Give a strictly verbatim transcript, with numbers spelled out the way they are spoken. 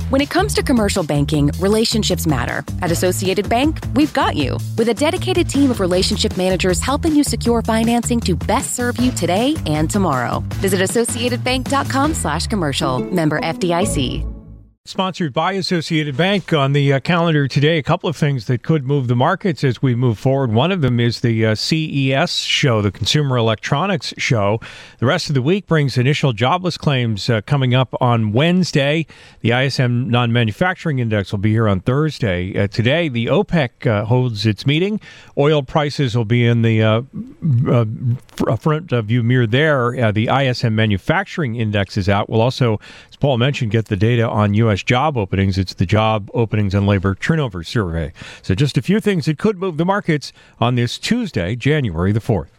When it comes to commercial banking, relationships matter. At Associated Bank, we've got you. With a dedicated team of relationship managers helping you secure financing to best serve you today and tomorrow. Visit associatedbank.com slash commercial. Member F D I C. Sponsored by Associated Bank. On the uh, calendar today, a couple of things that could move the markets as we move forward. One of them is the uh, C E S show, the Consumer Electronics Show. The rest of the week brings initial jobless claims uh, coming up on Wednesday. The I S M Non-Manufacturing Index will be here on Thursday. Uh, today, the OPEC uh, holds its meeting. Oil prices will be in the uh, uh, front view mirror there. Uh, the I S M Manufacturing Index is out. We'll also, as Paul mentioned, get the data on U S job openings. It's the Job Openings and Labor Turnover Survey. So just a few things that could move the markets on this Tuesday, January the fourth.